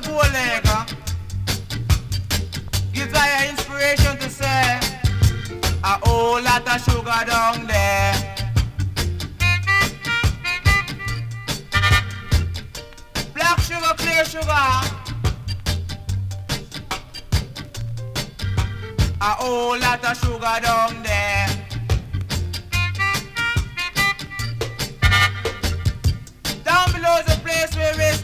four leg. Gives I inspiration to say a whole lot of sugar down there. Black sugar, clear sugar. A whole lot of sugar down there. Down below is a place where